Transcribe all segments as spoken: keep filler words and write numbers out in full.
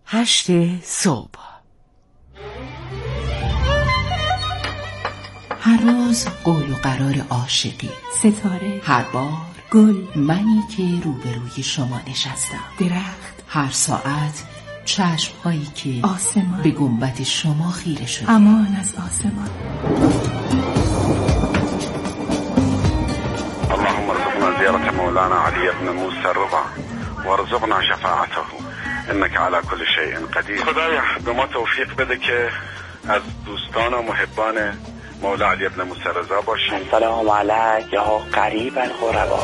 هشت صبح. هر روز قول و قرار عاشقی، ستاره، هر بار گل، منی که روبروی شما نشستم، درخت، هر ساعت چشم‌هایی که آسمان به گنبد شما خیره شده. امان از آسمان. اللهم ارزقنا زيارة مولانا علي بن موسى الرضا وارزقنا شفاعته انك على كل شيء قدیر. خدایا به ما توفیق بده که از دوستان و محبان مولا علی بن موسی رضا باشیم. سلام علیک یا قریب الغربا.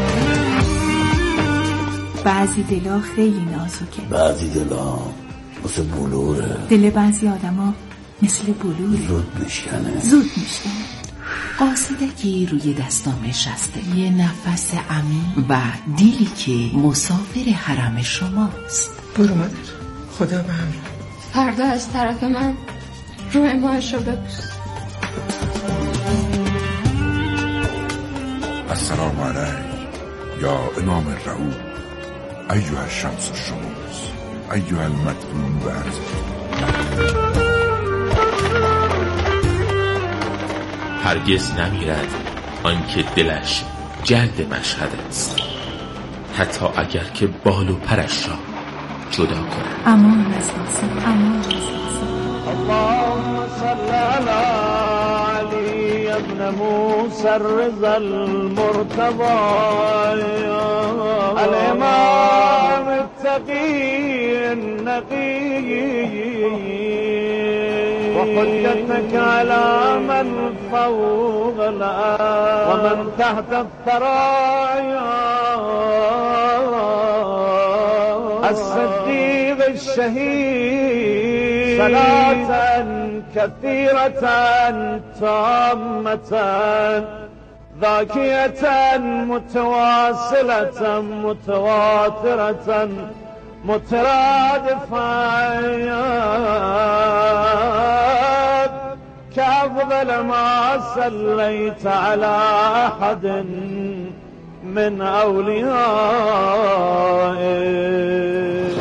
بعضی دلا خیلی نازکه، بعضی دلا مثل بلوره، دل بعضی آدما مثل بلوره، زود میشکنه زود میشکنه. قاصدکی روی دستام نشسته، یه نفس عمیق و دیلی که مسافر حرم شماست. برو مادر، خدا به همراه. فردا از طرف من روی ماهشو ببوس. السلام علیک یا امام رعوف ایها الشمس الشموس ایها المدعون برز. هرگز نمیرد آنکه دلش جلد مشهد است، حتی اگر که بال و پرش را جدا کند. امان از آسمان، امان از آسمان. اللهم صل علی علی ابن موسی الرضا المرتضی الامام التقی النقی وحجتك على من فوق الأرض ومن تحت الثرايا الصديق الشهيد صلاة كثيرة تامة ذاكية متواصلة متواترة مترادفة كأفضل ما صليت على أحد من أوليائه.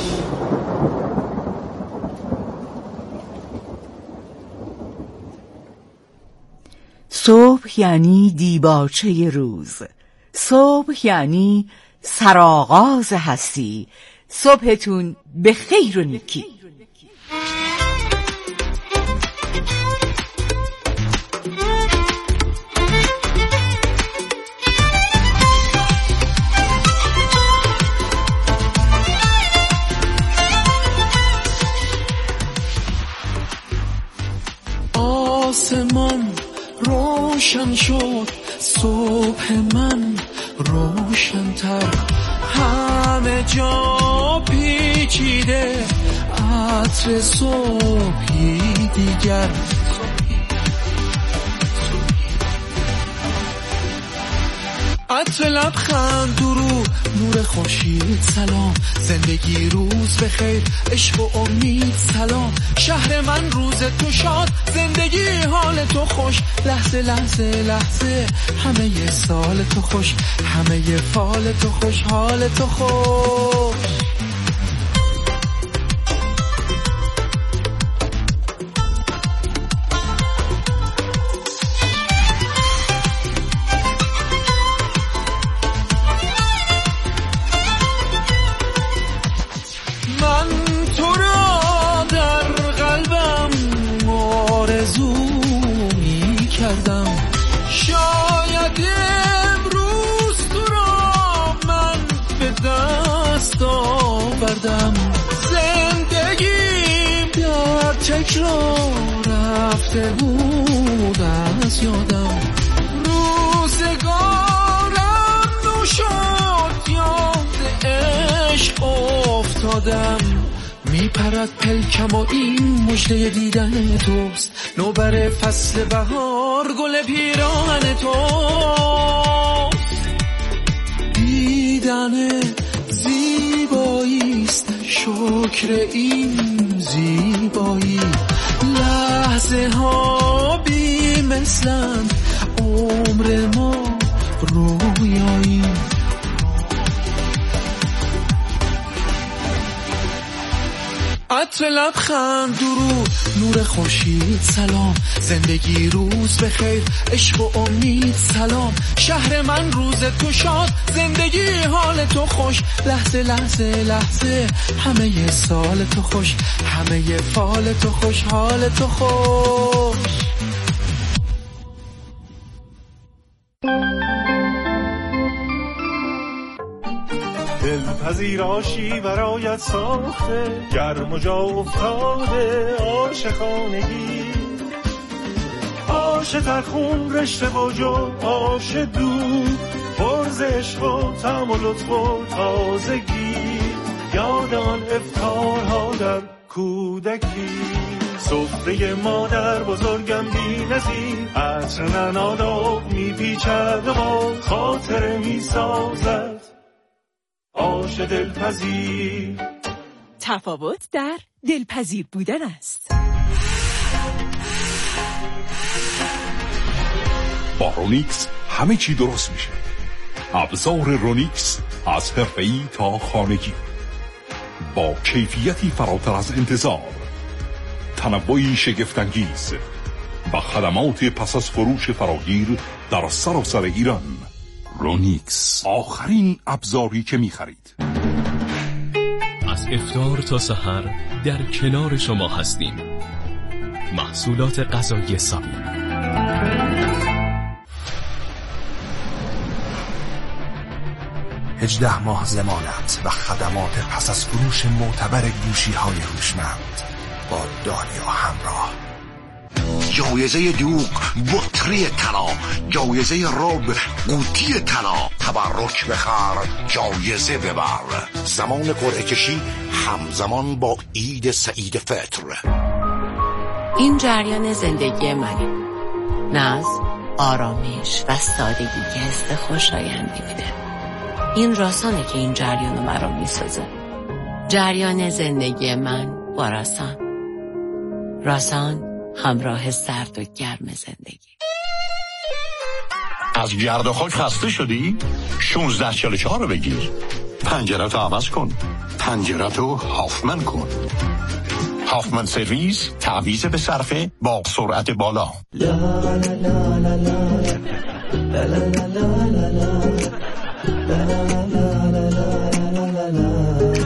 صبح یعنی دیباچه روز، صبح یعنی سرآغاز هستی. صبحتون به خیر و نیکی. آسمان روشن شد، صبح من روشن‌تر، همه جا پیچیده عطر صبحی دیگر. عطر لبخند درود نور خورشید سلام، زندگی روز بخیر عشق و امید سلام. شهر من روز تو شاد، زندگی حال تو خوش، لحظه لحظه لحظه همه ی سال تو خوش، همه ی فال تو خوش، حال تو خوش. شاید امروز تو را من به دست آوردم، زندگیم در تکرار رفته بود از یادم، روزگارم نو شد یاد عشق افتادم. میپرد پلکم و این مژده دیدن توست، نوبر فصل بهار گل پیراهن توست. دیدن زیباییست شکر این زیبایی، لحظه ها بی مثلن عمر ما رویایی. عطر لبخند درود نور خورشید سلام زندگی روز بخیر عشق و امید سلام شهر من روز تو شاد زندگی حال تو خوش لحظه لحظه لحظه همه سال تو خوش همه فال تو خوش حال تو خوش. دلپذیراشی برایت ساخته گرم و جا افتاده عاشقانگی آش ترخون رشته و جو آش دود برز عشق و طعم و لطف و تازگی یاد آن افطارها در کودکی سفره مادر بزرگم بی نظیر عطر نناداب می پیچد و با خاطر می سازد آش دلپذیر. تفاوت در دلپذیر بودن است. با رونیکس همه چی درست میشه. ابزار رونیکس از حرفه‌ای تا خانگی با کیفیتی فراتر از انتظار، تنوعی شگفت‌انگیز و خدمات پس از فروش فراگیر در سراسر ایران. رونیکس، آخرین ابزاری که می‌خرید. از افطار تا سحر در کنار شما هستیم. محصولات غذایی سابی. هجده ماه ضمانت و خدمات پس از فروش معتبر گوشی‌های هوشمند با داریا همراه. جایزه دوغ بطری طلا، جایزه رب قوطی طلا، تبرک بخر جایزه ببر. زمان قرعه کشی همزمان با عید سعید فطر. این جریان زندگی منه، ناز، آرامش و سادگی که حس خوشایندی میده. این راسانه که این جریانو مرا میسازه. جریان زندگی من با راسان. راسان همراه سرد و گرم زندگی. از گرد و خاک خسته شدی؟ شانزده چهل و چهار رو بگیر. پنجره‌تو عوض کن. پنجره‌تو هافمن کن. هافمن سرویس، تعویض به صرفه با سرعت بالا. لا لا لا لا لا لا لا لا.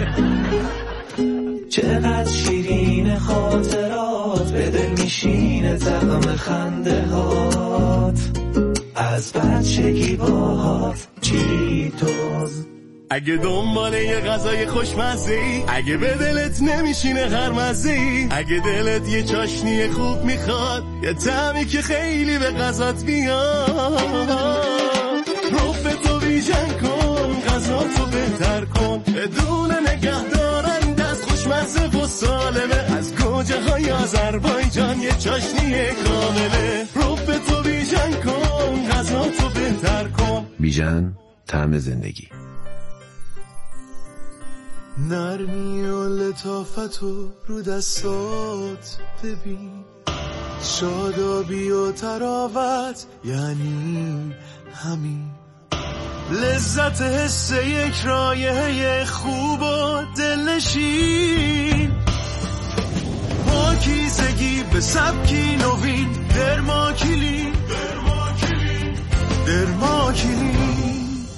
چقدر شیرین خاطرات به دل میشینه طعم خنده هات از بچگی باهات چیتوز. اگه دنبال یه غذای خوشمزه‌ای، اگه به دلت نمیشینه هر مزه‌ای، اگه دلت یه چاشنی خوب میخواد، یه طعمی که خیلی به غذات بیاد، رفتو بیژن کن، غذاتو بهتر کن، بدون نگه دارن دست خوشمزه و سالمه. از گوجه های آذربایجان یه چاشنی کامله، رفتو بیژن کن، غذاتو بهتر کن. بیژن، طعم زندگی. نرمی و لطافتو رو دستات ببین، شادابی و تراوت یعنی همین. لذت حس یک رایحه خوب و دلنشین، پاکیزگی به سبکی نوین، درماکیلین درماکیلین.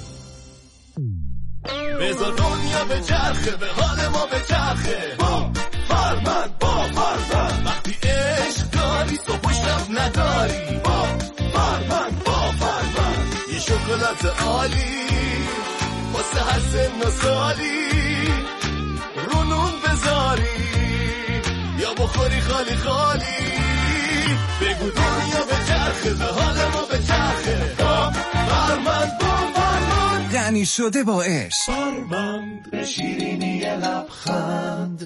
بذار دنیا به چرخه، به حال ما به چرخه، با فرمند با فرمند. وقتی عشق داری صبح شب نداری، با فرمند با فرمند. یه شکلات عالی واسه هر سن و سالی، رو نون بذاری یا بخوری خالی خالی. بگو دنیا به چرخه، به حال ما به چرخه، با فرمند با فرمند. غنی شده با عشق، فرمند به شیرینی لبخند.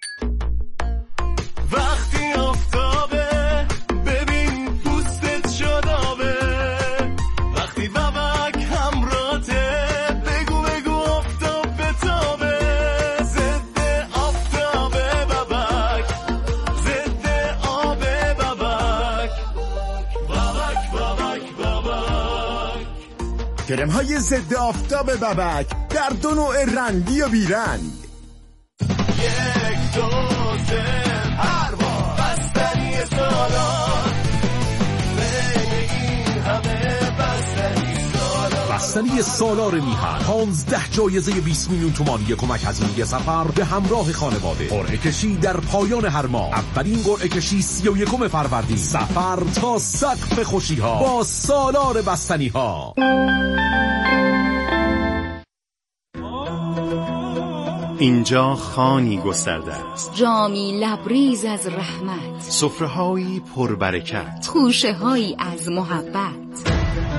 وقتی آفتابه ببین پوستت شادابه، وقتی بابک همراته بگو بگو آفتاب بتابه. ضد آفتابه بابک، ضد آب بابک، بابک بابک بابک. کرم های ضد آفتاب بابک در دو نوع رنگی و بیرنگ. یک دو سه پرواز بستنی سالار بین این همه بستنی سالار. بستنی سالار میهن پانزده جایزه بیست میلیون تومانی کمک هزینه سفر به همراه خانواده. قرعه کشی در پایان هر ماه. اولین قرعه کشی سی و یکم فروردین. سفر تا سقف خوشی ها با سالار بستنی ها. اینجا خانی گسترده است، جامی لبریز از رحمت، سفره‌هایی پربرکت، خوشه‌هایی از محبت.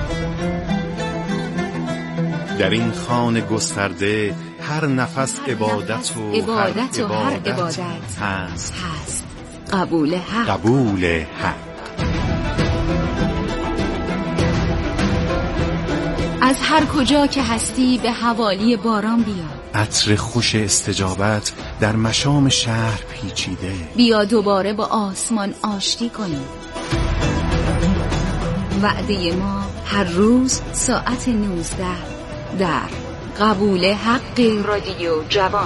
در این خانه گسترده هر نفس عبادت و عبادت هر و هر عبادت عبادت هست هست قبول حق. قبول حق. از هر کجا که هستی به حوالی باران بیا، عطر خوش استجابت در مشام شهر پیچیده. بیا دوباره با آسمان آشتی کنیم. وعده ما هر روز ساعت نوزده در قبول حق رادیو جوان.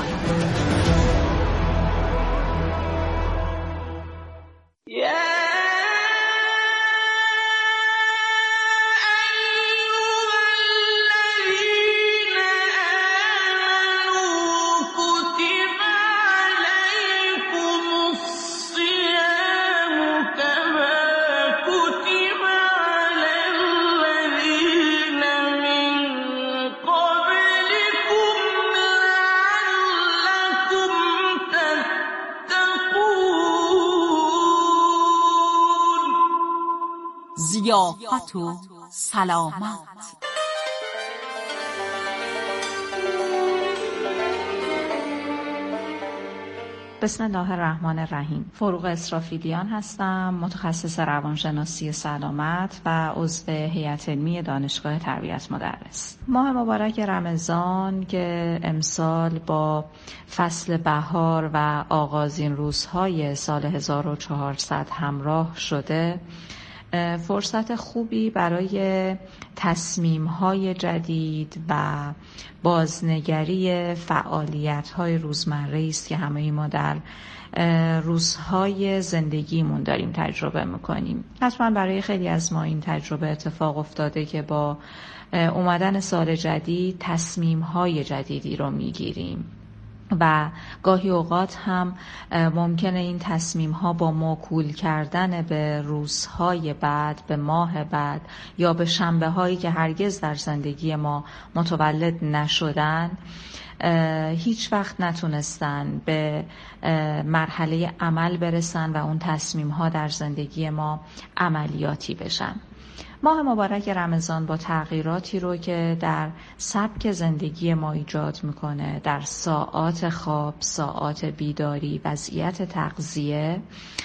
ضیافت و سلامت. بسم الله الرحمن الرحیم. فروغ اسرافیلیان هستم، متخصص روانشناسی سلامت و عضو هیئت علمی دانشگاه تربیت مدرس. ماه مبارک رمضان که امسال با فصل بهار و آغازین روزهای سال هزار و چهارصد همراه شده، فرصت خوبی برای تصمیم‌های جدید و بازنگری فعالیت‌های روزمره است که همه ما در روزهای زندگیمون داریم تجربه می‌کنیم. حتما برای خیلی از ما این تجربه اتفاق افتاده که با اومدن سال جدید تصمیم‌های جدیدی رو می‌گیریم و گاهی اوقات هم ممکنه این تصمیم ها با موکول کردن به روزهای بعد، به ماه بعد یا به شنبه هایی که هرگز در زندگی ما متولد نشدن، هیچ وقت نتونستن به مرحله عمل برسن و اون تصمیم ها در زندگی ما عملیاتی بشن. ماه مبارک رمضان با تغییراتی رو که در سبک زندگی ما ایجاد میکنه، در ساعات خواب، ساعات بیداری، وضعیت تغذیه،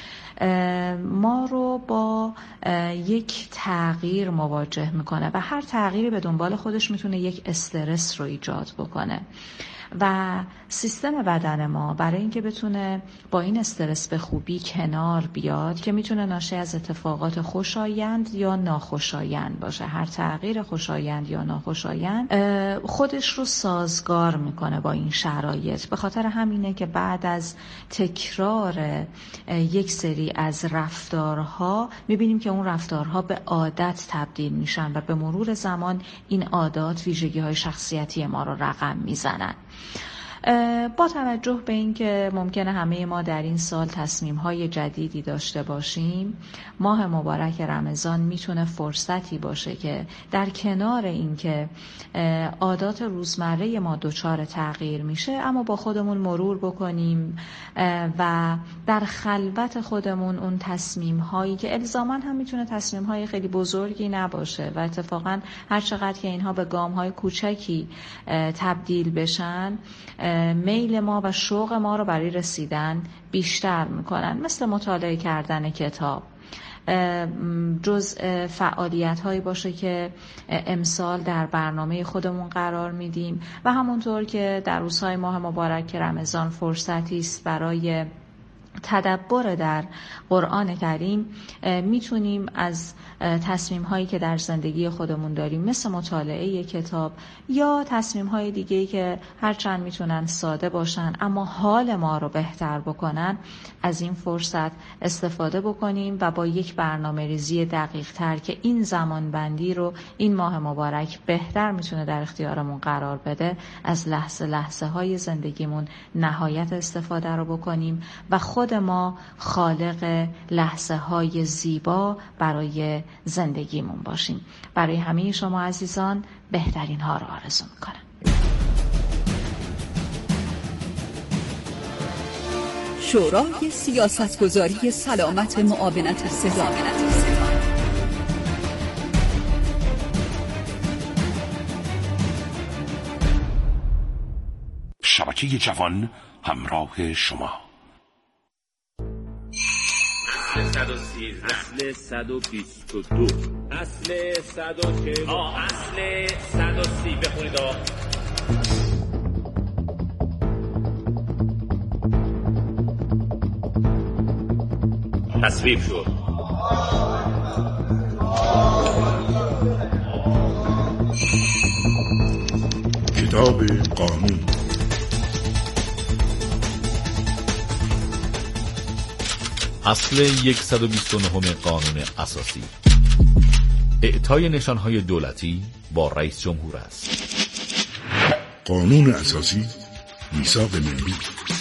ما رو با یک تغییر مواجه میکنه و هر تغییری به دنبال خودش میتونه یک استرس رو ایجاد بکنه و سیستم بدن ما برای اینکه بتونه با این استرس به خوبی کنار بیاد، که میتونه ناشی از اتفاقات خوشایند یا ناخوشایند باشه، هر تغییر خوشایند یا ناخوشایند خودش رو سازگار میکنه با این شرایط. به خاطر همینه که بعد از تکرار یک سری از رفتارها میبینیم که اون رفتارها به عادت تبدیل میشن و به مرور زمان این عادات ویژگی‌های شخصیتی ما رو رقم میزنن. با توجه به این که ممکنه همه ما در این سال تصمیم‌های جدیدی داشته باشیم، ماه مبارک رمضان میتونه فرصتی باشه که در کنار این که عادات روزمره ما دچار تغییر میشه، اما با خودمون مرور بکنیم و در خلوت خودمون اون تصمیم‌هایی که الزاماً هم میتونه تصمیم‌های خیلی بزرگی نباشه و اتفاقاً هر چقدر که اینها به گام‌های کوچکی تبدیل بشن، میل ما و شوق ما رو برای رسیدن بیشتر میکنن. مثل مطالعه کردن کتاب، جزء فعالیت هایی باشه که امسال در برنامه خودمون قرار میدیم و همونطور که در روزهای ماه مبارک رمضان فرصتی است برای تدبر در قرآن کریم میتونیم از تصمیم هایی که در زندگی خودمون داریم مثل مطالعه کتاب یا تصمیم های دیگه‌ای که هرچند میتونن ساده باشن اما حال ما رو بهتر بکنن، از این فرصت استفاده بکنیم و با یک برنامه ریزی دقیق تر که این زمان بندی رو این ماه مبارک بهتر میتونه در اختیارمون قرار بده، از لحظه لحظه های زندگیمون نهایت استفاده رو بکنیم و خود ما خالق لحظه های زیبا برای زندگیمون باشیم. برای همه شما عزیزان بهترین ها رو آرزو میکنم. شورای سیاستگذاری سلامت معاونت صدا. شبکه جوان همراه شما. اصل صد و سیزده، اصل صد و بیست و دو، اصل صد و چهل، آه اصل صد و سی. بخونید آه. تصویب شد. کتاب قانون. اصل صد و بیست و نه قانون اساسی اعطای نشانهای دولتی با رئیس جمهور است. قانون اساسی میثاق ملی.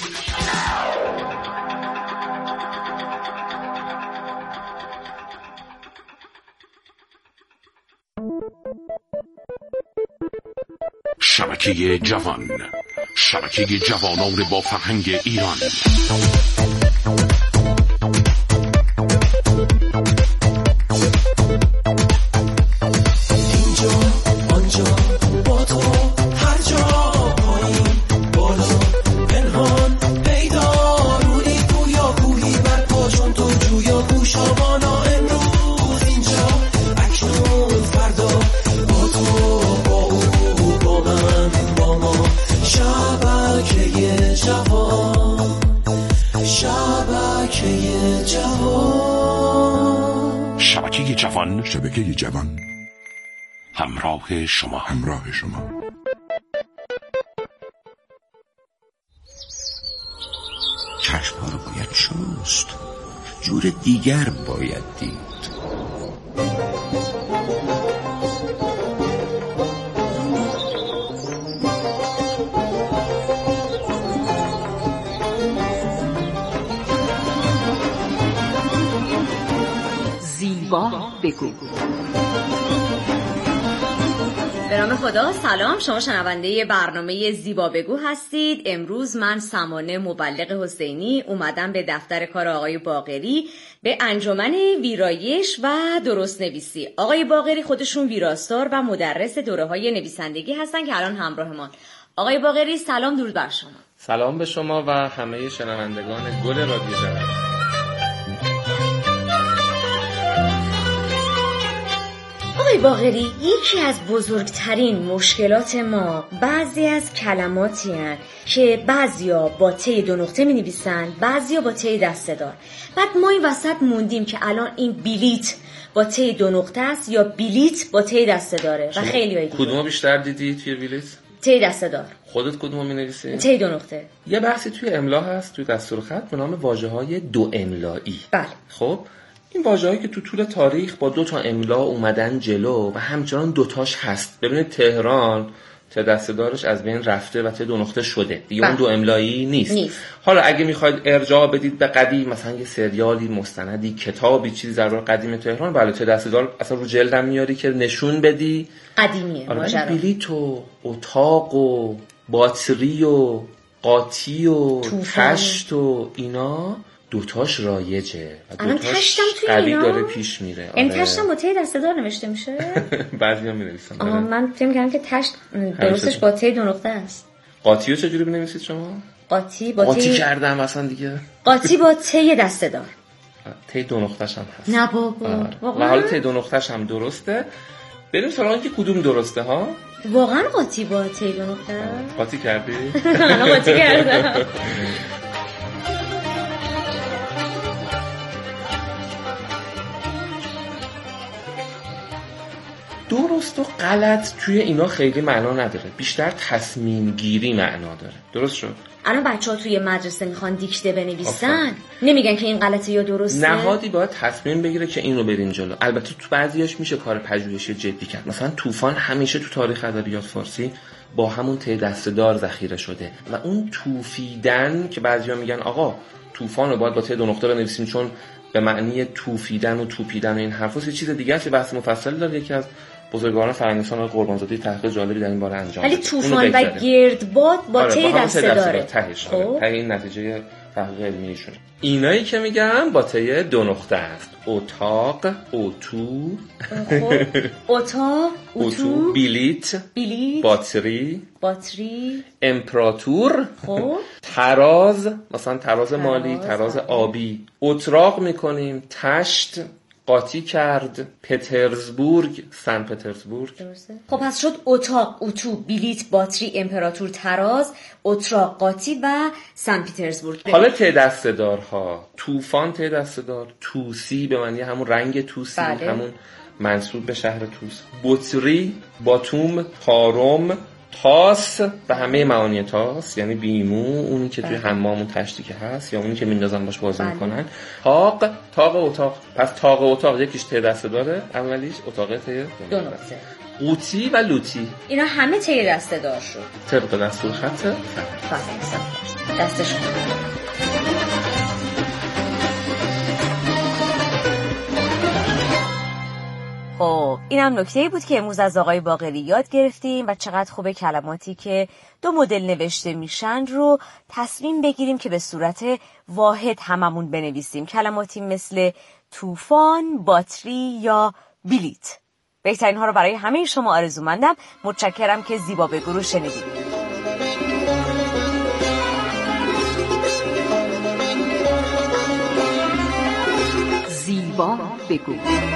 شبکه جوان، شبکه جوانان با فرهنگ ایران. شبکه جوان، شبکه جوان همراه شما، همراه شما. چشم‌ها رو باید شست، جور دیگر باید دید. زیبا بگو. به نام خدا. سلام، شما شنونده برنامه زیبا بگو هستید. امروز من سمانه مبلغ حسینی اومدم به دفتر کار آقای باقری به انجمن ویرایش و درست نویسی. آقای باقری خودشون ویراستار و مدرس دوره‌های نویسندگی هستن که الان همراه ما. آقای باقری سلام، درود بر شما. سلام به شما و همه شنوندگان گل رادیو جوان. آقای باقری، یکی از بزرگترین مشکلات ما بعضی از کلماتی هستند که بعضیا با ت دو نقطه می نویسن، بعضیا با ت دسته دار. بعد ما این وسط موندیم که الان این بلیت با ت دو نقطه است یا بلیت با ت دسته داره و خیلی هایی دیگه. کدومو بیشتر دیدی توی بلیت؟ ت دسته دار. خودت کدومو می نویسی؟ ت دو نقطه. یه بحثی توی املا هست توی دستور خط به نام واژه‌های دو املایی. بله. خب این واژه‌هایی که تو طول تاریخ با دو تا املا اومدن جلو و همچنان دوتاش هست. ببینید تهران ت دسته دارش از بین رفته و ت دو نقطه شده دیگه. اون دو املایی نیست. نیست. حالا اگه میخواید ارجاع بدید به قدیم، مثلا یه سریالی، مستندی، کتابی، چیزی در مورد قدیم تهران، بله ت دسته دار اصلا رو جلدم میاری که نشون بدی قدیمیه. آره، بلیط و اتاق و باتری و قاطی و تشت و اینا دوتاش رایجه و دوتاش قوی داره پیش میره. این آره. تشتم با ت دسته دار نوشته میشه؟ بعضیا می‌نویسن. آها، من فکر می‌کردم که تشت درستش با ت دو نقطه است. قاطی رو چجوری بنویسید شما؟ قاطی با ت قاطی کردم مثلا دیگه. قاطی با ت دسته دار. ت دو نقطه‌ش هم هست. نه بابا. و حالا ت دو نقطه‌ش هم درسته. بریم سراغ اینکه کدوم درسته ها؟ واقعا قاطی با ت دو نقطه؟ قاطی کردی؟ من قاطی کردم. درست و غلط توی اینا خیلی معنا نداره، بیشتر تصمیم گیری معنا داره. درست شد؟ الان بچه‌ها توی مدرسه میخوان دیکته بنویسن، نمیگن که این غلطه یا درسته. نهادی باید تصمیم بگیره که اینو برین جلو. البته تو بعضیاش میشه کار پژوهشی جدی کرد. مثلا طوفان همیشه تو تاریخ ادبیات فارسی با همون ته دسته‌دار ذخیره شده و اون توفیدن که بعضیا میگن آقا طوفان رو باید با ته دو نقطه بنویسیم چون به معنی توفیدن و توپیدن و این حرفاست، یه چیز دیگه است، بحث مفصل داره. یکی از بزرگواران فرهنگستان آقای قربانزاده تحقیق جالبی در این باره انجام داد. ولی طوفان و گردباد با آره، ته دسته داره. تهش آره. ته این نتیجه تحقیق علمیشون. اینایی که میگم با ته دو نقطه است. اتاق، اتو، اتاق، اتو، بلیت، بلیت، باتری، باتری، امپراتور، خب، تراز، مثلا تراز مالی، تراز آبی. اتراق میکنیم، تشت، قاطی کرد، پترزبورگ، سن پترزبورگ. خب پس شد اتاق، اتو، بلیت، باتری، امپراتور، تراز، اتراق، قاطی و سن پترزبورگ. حالا ته دسته‌دارها، طوفان ته دسته‌دار، توسی به معنی همون رنگ توسی، بله. همون منسوب به شهر توس. بطری، باتوم، تارم، تاس به همه معانی تاس یعنی بیمو، اونی که توی حمامون تشتی که هست یا اونی که میندازن باش بازی بله. میکنن. تاق، تاق اتاق. پس تاق اتاق یکیش ته دسته داره، اولیش اتاق ته دو نقطه. قوطی و لوتی اینا همه ته دسته دار شد طبق دستور خط فهم. دستش خب اینم نکته‌ای بود که امروز از آقای باقری یاد گرفتیم و چقدر خوبه کلماتی که دو مدل نوشته میشن رو تصمیم بگیریم که به صورت واحد هممون بنویسیم. کلماتی مثل طوفان، باتری یا بلیت. بهترین ها رو برای همه شما آرزومندم. متشکرم که زیبا بگو رو شنیدید. زیبا بگو.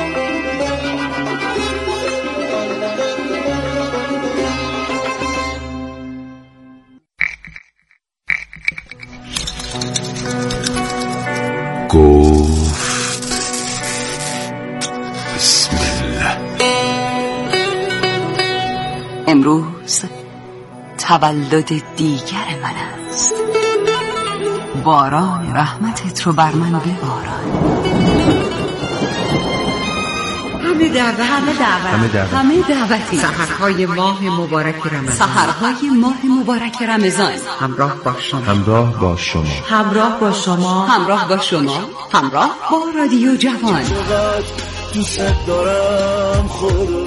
گفت بسم الله. امروز تولد دیگر من است. باران رحمتت رو بر من بباران. همه دعوت همه دعوت همه دعوتی. سحرهای ماه مبارک رمضان. سحرهای ماه مبارک رمضان. همراه با شما. همراه با شما. همراه با شما. همراه با شما. همراه با رادیو جوان. چقدر دوست دارم خدا،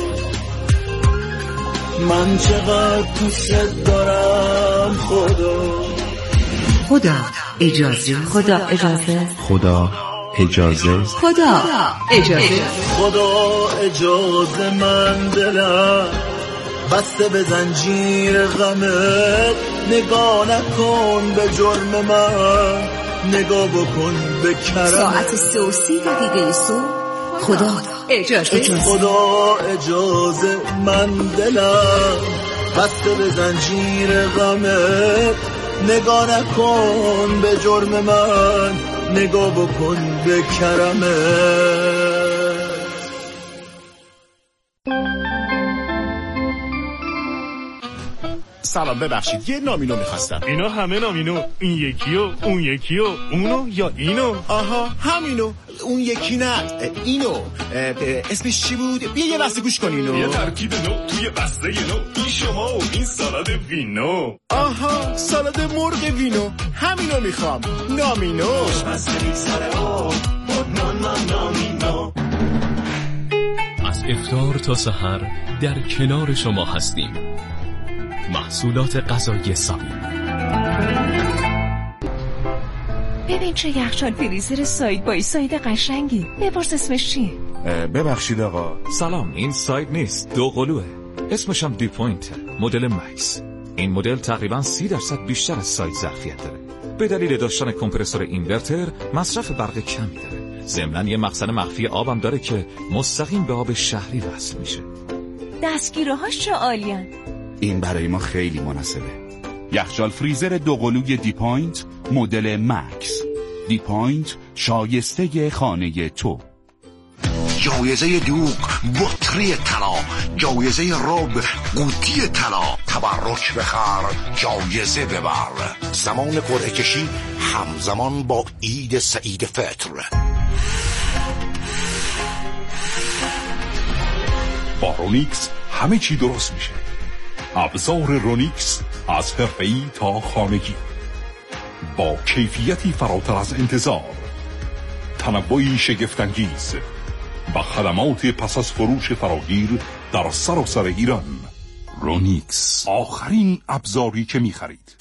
من چقدر دوست دارم خدا. خدا اجازه. خدا اجازه. خدا اجازه. خدا اجازه. خدا اجازه من دلم بسته به زنجیر غمت، نگاه نکن به جرم من، نگاه بکن به کرم. ساعت سه و سی دقیقه صبح. خدا اجازه. خدا اجازه من دلم بسته به زنجیر غمت، نگاه نکن به جرم من، نگاه بکن به کرمت. سلام، ببخشید یه نامینو میخواستم. اینا همه نامینو، این یکی و اون یکی و اونو یا اینو. آها همینو. اون یکی نه، اینو. اسمش چی بود؟ بیا یه بسته گوش کن اینو. یه ترکیب نو توی بسته نو، این شما و این سالاد وینو. آها سالاد مرغ وینو، همینو میخوام. نامینو. خوشمزه سر آب نان نان نامینو. از افطار تا سحر در کنار شما هستیم. محصولات غذایی سابی. ببین چه یخچال فریزر ساید بای ساید قشنگی. بپرس اسمش چیه؟ ببخشید آقا. سلام، این ساید نیست، دو قلوه. اسمش هم دی پوینت، مدل مکس. این مدل تقریبا سی درصد بیشتر از ساید ظرفیت داره. به دلیل داشتن کمپرسور اینورتر مصرف برق کمی داره. ضمناً یه مخزن مخفی آبم داره که مستقیم به آب شهری وصل میشه. دستگیره‌هاش چه عالیان. این برای ما خیلی مناسبه. یخچال فریزر دو قلوی دی پوینت مدل مکس. دی پوینت شایسته خانه تو. جایزه دوغ بطری طلا، جایزه رب قوطی طلا. تبرک بخر جایزه ببر. زمان قرعه کشی همزمان با عید سعید فطر. با رونیکس همه چی درست میشه. ابزار رونیکس از حرفه‌ای تا خانگی، با کیفیتی فراتر از انتظار، تنوعی شگفت‌انگیز و خدمات پس از فروش فراگیر در سراسر ایران. رونیکس، آخرین ابزاری که می‌خرید.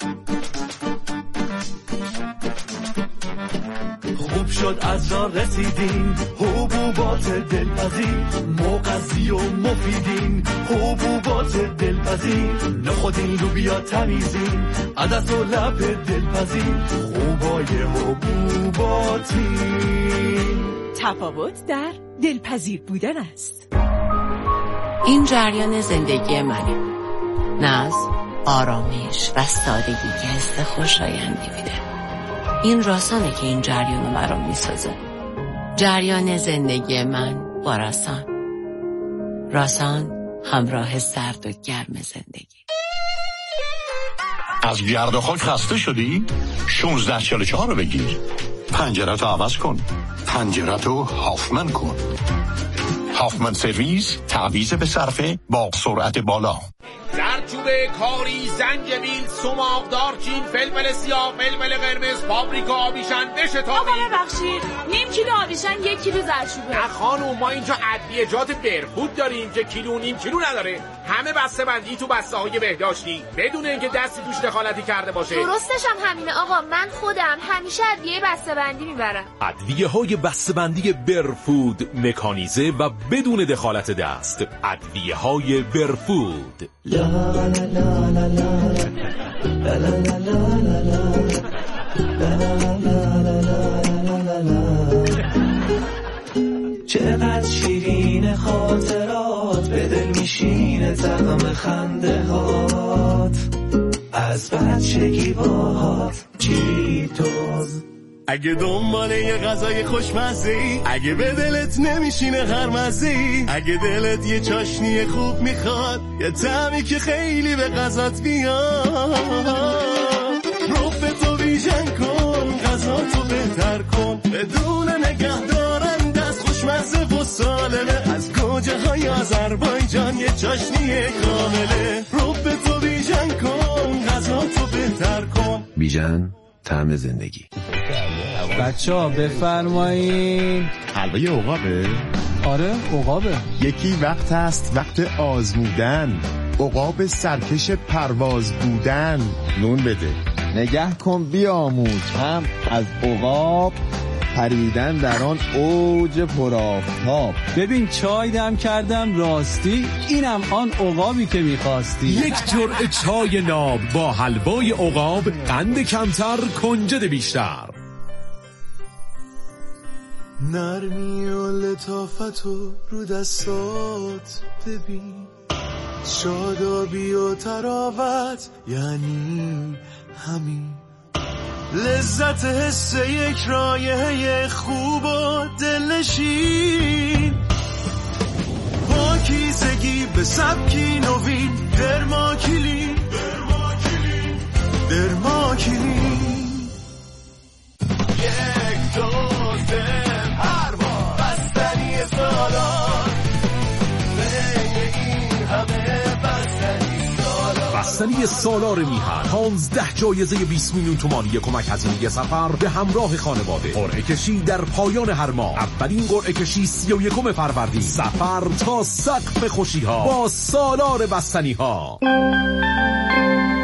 خوب شد از راه رسیدین، حبوبات دلپذیر مغذی و مفیدین. حبوبات دلپذیر نخودین لوبیا تمیزین، عدس و لب دلپذیر خوبای حبوباتین. تفاوت در دلپذیر بودن است. این جریان زندگی منه. ناز، آرامش و سادگی که حس خوشایندی میده. این راسانه که این جریان مرا میسازه. جریان زندگی من با راسان. راسان همراه سرد و گرم زندگی. از گرد و خاک خسته شدی؟ شانزده چهل و چهار رو بگیر. پنجره تو عوض کن. پنجره تو هافمن کن. هافمن سرویس، تعویض به صرفه با سرعت بالا. زردچوبه، کاری، زنجبیل، سماق، دارچین، فلفل سیاه، فلفل قرمز، پاپریکا، آبیشن بشتابید. آقا ببخشید، نیم کیلو آبیشن یک کیلو زردچوبه. نه خانوم، ما اینجا ادویه‌جات برفود داریم که کیلو نیم کیلو نداره. همه بسته بندی تو بسته های بهداشتی بدون اینکه دستی توش دخالتی کرده باشه. درستش هم همینه آقا، من خودم همیشه ادویه بسته بندی میبرم. ادویه های بسته بندی برفود، مکانیزه و بدون دخالت دست. ادویه های برفود. لا لا لا لا لا لا لا لا لا لا. چقدر شیرین خاطرات به دل میشینه، طعم خنده هات از بچگی باهات چیتوز. اگه دنبال یه غذای خوشمزه‌ای، اگه به دلت نمیشینه هر مزه‌ای، اگه دلت یه چاشنی خوب میخواد، یه طعمی که خیلی به غذات بیاد، رب تو ویژن کن، غذا تو بهتر کن، بدون نگه دارن دست خوشمزه و سالمه. از گوجه های آذربایجان یه چاشنی کامله، رب تو ویژن کن، غذا تو بهتر کن. بیژن، طعم زندگی. بچه ها بفرمایین. حلوای عقابه؟ آره عقابه. یکی وقت است وقت آزمودن، عقاب سرکش پرواز بودن. نون بده. نگه کن بیاموز هم از عقاب پریدن در آن اوج پرآفتاب. ببین چای دم کردم راستی، اینم آن عقابی که میخواستی. یک جرعه چای ناب با حلوای عقاب، قند کمتر، کنجد بیشتر. نرمی و لطافت و رو دستات ببین، شادابی و تراوت یعنی همین. لذت حس یک رایحه خوب و دلنشین، پاکیزگی به سبکی نوین. درماکیلین درماکیلین یک دوز پرواز بستنی سالار، این همه بستنی سالار. بستنی سالار میهن، پانزده جایزه بیست میلیون تومانی کمک هزینه سفر به همراه خانواده. قرعه کشی در پایان هر ماه. اولین قرعه کشی سی و یکم فروردین. سفر تا سقف خوشی ها با سالار بستنی ها.